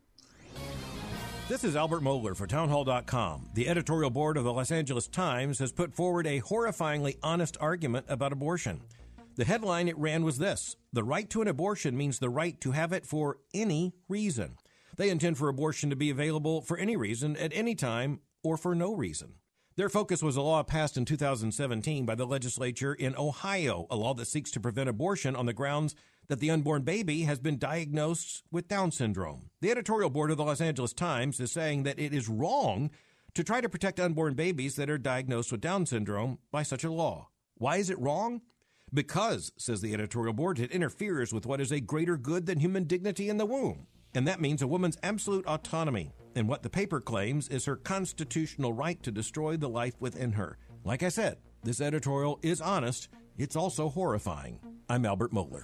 H: This is Albert Mohler for townhall dot com. The editorial board of the Los Angeles Times has put forward a horrifyingly honest argument about abortion. The headline it ran was this: the right to an abortion means the right to have it for any reason. They intend for abortion to be available for any reason, at any time, or for no reason. Their focus was a law passed in two thousand seventeen by the legislature in Ohio, a law that seeks to prevent abortion on the grounds that the unborn baby has been diagnosed with Down syndrome. The editorial board of the Los Angeles Times is saying that it is wrong to try to protect unborn babies that are diagnosed with Down syndrome by such a law. Why is it wrong? Because, says the editorial board, it interferes with what is a greater good than human dignity in the womb. And that means a woman's absolute autonomy, and what the paper claims is her constitutional right to destroy the life within her. Like I said, this editorial is honest. It's also horrifying. I'm Albert Mohler.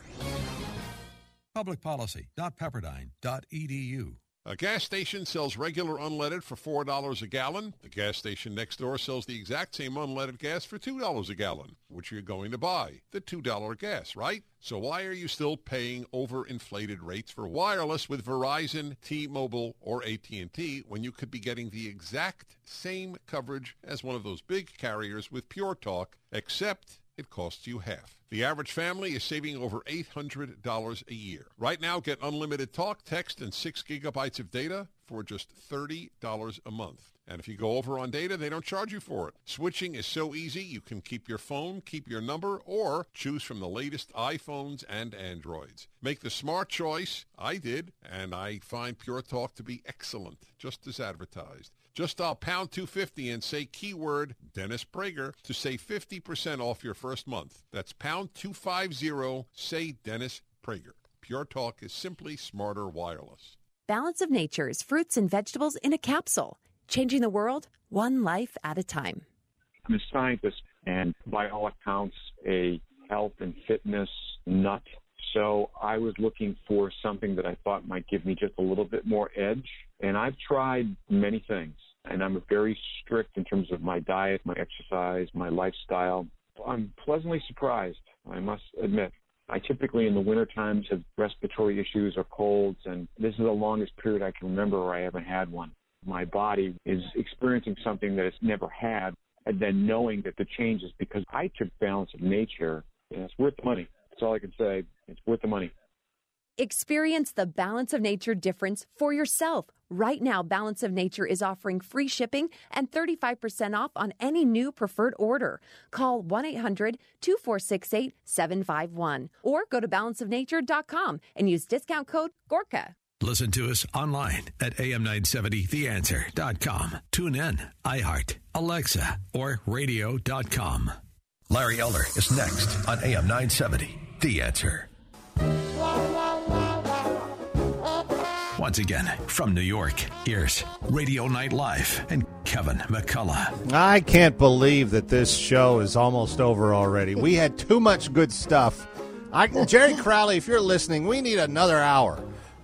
I: public policy dot pepperdine dot e d u.
U: A gas station sells regular unleaded for four dollars a gallon. The gas station next door sells the exact same unleaded gas for two dollars a gallon. Which are you going to buy? The two dollar gas, right? So why are you still paying overinflated rates for wireless with Verizon, T-Mobile, or A T and T when you could be getting the exact same coverage as one of those big carriers with Pure Talk, except it costs you half? The average family is saving over eight hundred dollars a year. Right now, get unlimited talk, text, and six gigabytes of data for just thirty dollars a month. And if you go over on data, they don't charge you for it. Switching is so easy, you can keep your phone, keep your number, or choose from the latest iPhones and Androids. Make the smart choice. I did, and I find Pure Talk to be excellent, just as advertised. Just dial pound two fifty and say keyword Dennis Prager to save fifty percent off your first month. That's pound two fifty, say Dennis Prager. Pure Talk is simply smarter wireless.
L: Balance of Nature's fruits and vegetables in a capsule. Changing the world, one life at a time.
M: I'm a scientist and by all accounts a health and fitness nut. So I was looking for something that I thought might give me just a little bit more edge. And I've tried many things. And I'm very strict in terms of my diet, my exercise, my lifestyle. I'm pleasantly surprised, I must admit. I typically in the winter times have respiratory issues or colds, and this is the longest period I can remember where I haven't had one. My body is experiencing something that it's never had, and then knowing that the change is because I took Balance of Nature, and it's worth the money. That's all I can say. It's worth the money.
L: Experience the Balance of Nature difference for yourself. Right now, Balance of Nature is offering free shipping and thirty-five percent off on any new preferred order. Call one eight hundred two four six eight seven five one or go to balance of nature dot com and use discount code Gorka.
A: Listen to us online at A M nine seventy the answer dot com. Tune in, iHeart, Alexa, or radio dot com. Larry Elder is next on A M nine seventy, The Answer. Once again, from New York, here's Radio Night Live and Kevin McCullough.
B: I can't believe that this show is almost over already. We had too much good stuff. I, Jerry Crowley, if you're listening, we need another hour.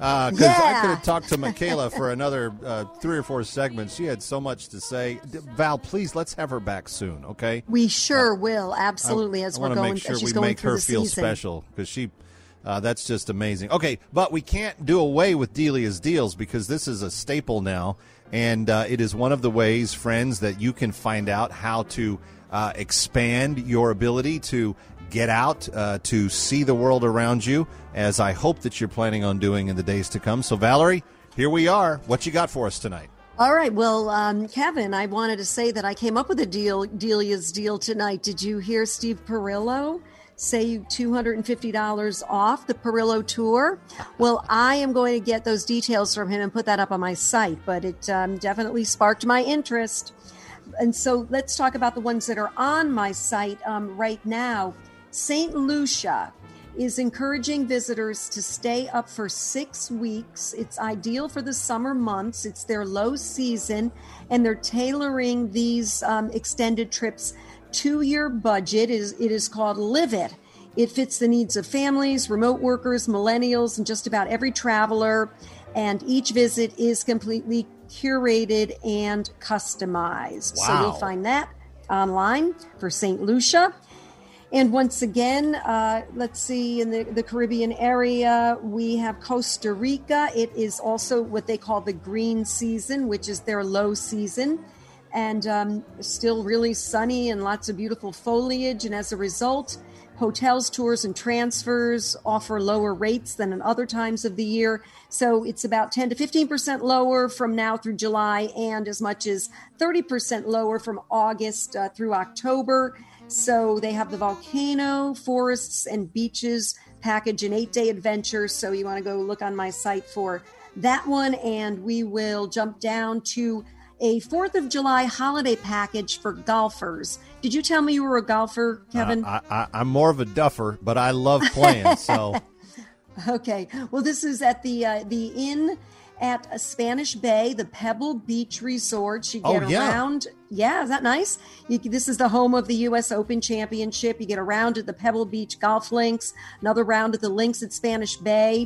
B: Because uh, yeah. I could have talked to Michaela for another uh, three or four segments. She had so much to say. Val, please, let's have her back soon, okay?
F: We sure uh, will, absolutely,
B: I,
F: as
B: I
F: we're going,
B: make sure
F: as she's
B: we
F: going
B: make
F: through
B: her
F: the
B: feel
F: season.
B: special, because she, uh, that's just amazing. Okay, but we can't do away with Delia's Deals, because this is a staple now, and uh, it is one of the ways, friends, that you can find out how to uh, expand your ability to get out, uh, to see the world around you, as I hope that you're planning on doing in the days to come. So, Valerie, here we are. What you got for us tonight?
F: All right. Well, um, Kevin, I wanted to say that I came up with a deal, Delia's Deal tonight. Did you hear Steve Perillo say two hundred fifty dollars off the Perillo tour? Well, I am going to get those details from him and put that up on my site, but it um, definitely sparked my interest. And so let's talk about the ones that are on my site um, right now. Saint Lucia is encouraging visitors to stay up for six weeks. It's ideal for the summer months. It's their low season, and they're tailoring these um, extended trips to your budget. It is, it is called Live It. It fits the needs of families, remote workers, millennials, and just about every traveler. And each visit is completely curated and customized.
B: Wow.
F: So you'll find that online for Saint Lucia. And once again, uh, let's see, in the, the Caribbean area, we have Costa Rica. It is also what they call the green season, which is their low season. And um, still really sunny and lots of beautiful foliage. And as a result, hotels, tours, and transfers offer lower rates than in other times of the year. So it's about ten to fifteen percent lower from now through July, and as much as thirty percent lower from August uh, through October. So they have the volcano, forests, and beaches package, an eight-day adventure. So you want to go look on my site for that one. And we will jump down to a fourth of July holiday package for golfers. Did you tell me you were a golfer, Kevin?
B: Uh, I, I, I'm more of a duffer, but I love playing. So,
F: okay. Well, this is at the uh, the Inn at Spanish Bay, the Pebble Beach Resort. You get
B: oh, yeah.
F: around. Yeah, is that nice? You, this is the home of the U S Open Championship. You get a round at the Pebble Beach Golf Links, another round at the links at Spanish Bay.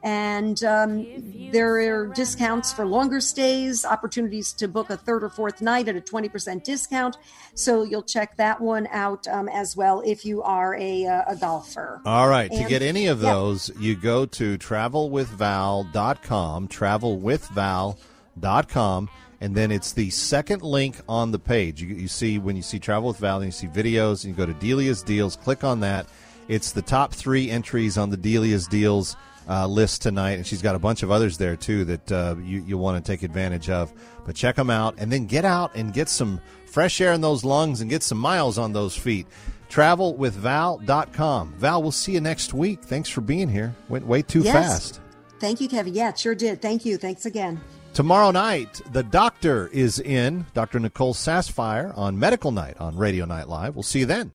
F: And um, there are discounts for longer stays, opportunities to book a third or fourth night at a twenty percent discount. So you'll check that one out um, as well if you are a, a golfer.
B: All right.
F: And,
B: to get any of
F: yeah.
B: those, you go to travel with val dot com, travel with val dot com, and then it's the second link on the page. You, you see, when you see Travel with Val, and you see videos, and you go to Delia's Deals, click on that. It's the top three entries on the Delia's Deals Uh, list tonight, and she's got a bunch of others there too that uh, you, you want to take advantage of. But check them out, and then get out and get some fresh air in those lungs and get some miles on those feet. travel with val dot com. Val, we'll see you next week. Thanks for being here. Went way too
F: yes.
B: fast.
F: Thank you, Kevin. Yeah, it sure did. Thank you. Thanks again.
B: Tomorrow night, the doctor is in, Doctor Nicole Sassfire, on Medical Night on Radio Night Live. We'll see you then.